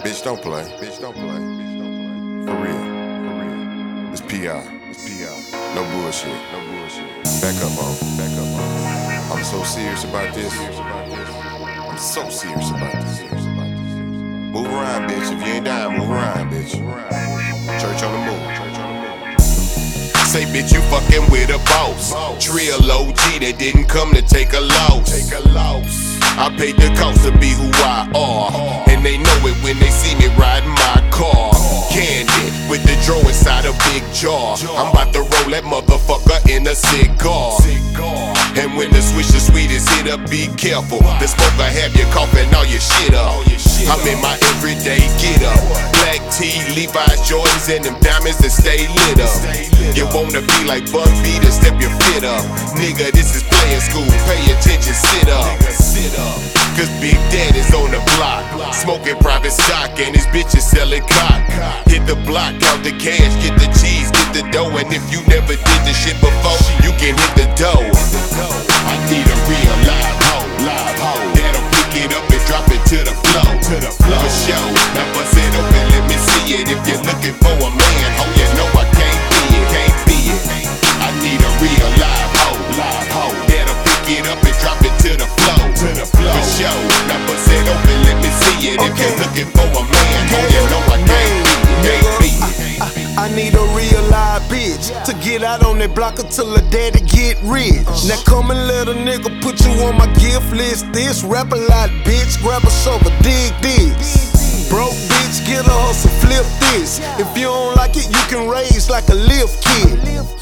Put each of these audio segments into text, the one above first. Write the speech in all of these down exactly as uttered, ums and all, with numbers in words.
Bitch, don't play. Bitch, don't play. Bitch, don't play. For real. For real. It's P I. It's P I. No bullshit. No bullshit. Back up, ho. Back up, ho. I'm so serious about this. I'm so serious about this. Move around, bitch. If you ain't down, move around, bitch. Church on the move. Church on the move. Say, bitch, you fucking with a boss. Trill O G that didn't come to take a loss. Take a loss. I paid the cost to be who I are, and they know it when they see me riding my car. Candy with the draw inside a big jar. I'm about to roll that motherfucker in a cigar. And when the switch the sweetest hit up, be careful. The smoker have you coughing all your shit up. I'm in my everyday get up. Black tee, Levi's, Jordans, and them diamonds that stay lit up. You wanna be like Bun B to step your fit up. Nigga, this is playing school, pay attention, sit up. Cause Big Daddy's on the block, smoking private stock, and his bitches selling cock. Hit the block, count the cash, get the cheese, get the dough. And if you never did the shit before, you can hit the dough. I need a real live hoe, live hoe that'll pick it up and drop it to the flow, to the flow. For sure, now bust it open, let me see it. If you're looking for a man, ho, you know I can't be it, can't be it. I need a real live hoe, live hoe that'll pick it up and drop it to the flow, to the flow. For sure, now bust it open, let me see it. If you're looking for a man, ho, you know I can't be it, can't be it. I need a real live bitch to get out on that block until her daddy get rich. Now come and let a nigga put you on my gift list. This rap a lot, bitch. Grab a sofa, dig this. Broke bitch, get a hustle, flip this. If you don't like it, you can raise like a lift kid.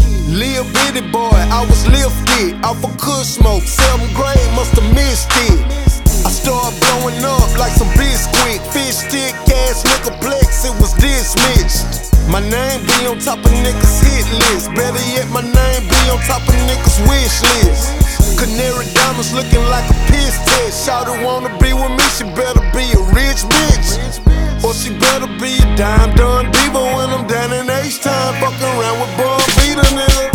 Lil bitty boy, I was lifted off a kush smoke. Seventh grade, musta missed it. I started blowing up like some biscuit. Fish stick ass nigga plex, it was dismissed. My name be on top of niggas' hit list. Better yet, my name be on top of niggas' wish list. Canary diamonds looking like a piss test. Shawty wanna be with me, she better be a rich bitch. Or she better be a dime done diva when I'm down in H-Time. Fucking around with Bun B, the nigga.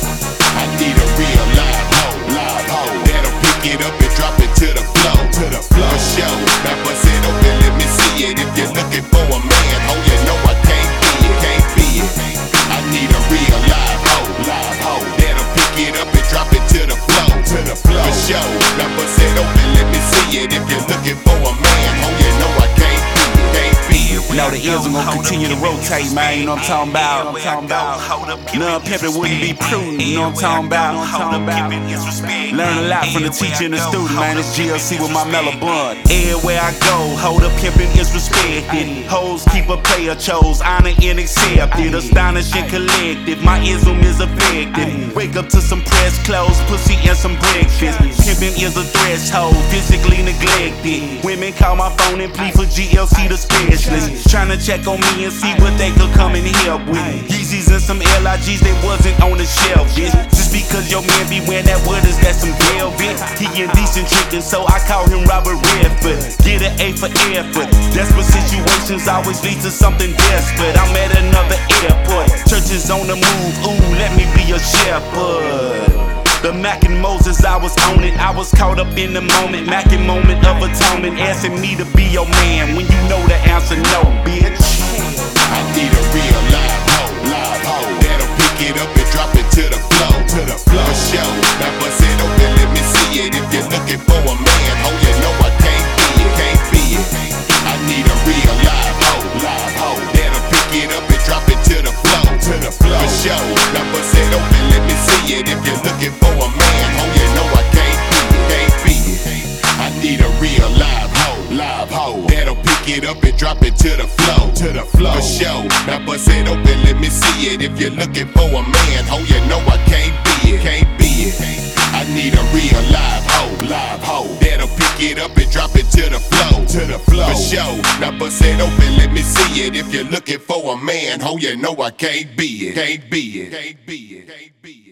I need a real live hoe, live hoe that'll pick it up and drop it to the flow, to the flow. For sure, now bust it open, let me see it. If you're looking for a man, ho, you know I can't be it, can't be it. I need a real live hoe, live hoe that'll pick it up and drop it to the flow, to the flow. For sure, now bust it open, let me see it. If you're looking for a man, ho, you know I can't be it, can't be it. Know the ears are gonna continue to rotate, man. You know what I'm talking about? I'm talking about. None pimpin' wouldn't be prudent. You know what I'm talking about? Learn a lot from the teacher and the student, man. It's G L C with my mellow bun. Everywhere I go, hold up, pimpin' is respected. Hoes keep a player chose, honor and accepted. Astonishing collective, my ism is effective. Wake up to some pressed clothes, pussy and some breakfast. Pimpin' is a threshold, physically neglected. Women call my phone and plead for G L C the specialist. Tryna check on me and see what they could come and help with. Yeezys and some L I Gs, they wasn't on the shelf, bitch. Just because your man be wearing that wood is that some velvet. He indecent drinking, so I call him Robert Redford. Get an A for effort. Desperate situations always lead to something desperate. I'm at another airport. Church is on the move, ooh, let me be a shepherd. The Mac and Moses, I was on it. I was caught up in the moment. Mac and moment of atonement, asking me to be your man when you know the answer no, bitch. I need a real live hoe, live hoe that'll pick it up and drop it to the flow, to the flow. For sure, now bust it open, let me see it. If you're looking for a man, ho, you know I can't be it, can't be it. I need a real live hoe, live hoe that'll pick it up and drop it to the flow, to the flow. For sure, now bust it open, let me see it. If you're looking for a man, ho, you know I can't be it, can't be it. I need a real live hoe, live hoe that'll pick it up and drop it to the flow, to the flow. For sure, now bust it open, let me see it. If you're looking for a man, ho, you know I can't be it, can't be it. I need a real live hoe, live hoe that'll pick it up and drop it to the flow, to the flow. For sure, now bust it open, let me see it. If you're looking for a man, ho, you know I can't be it, can't be it, can't be it, can't be it.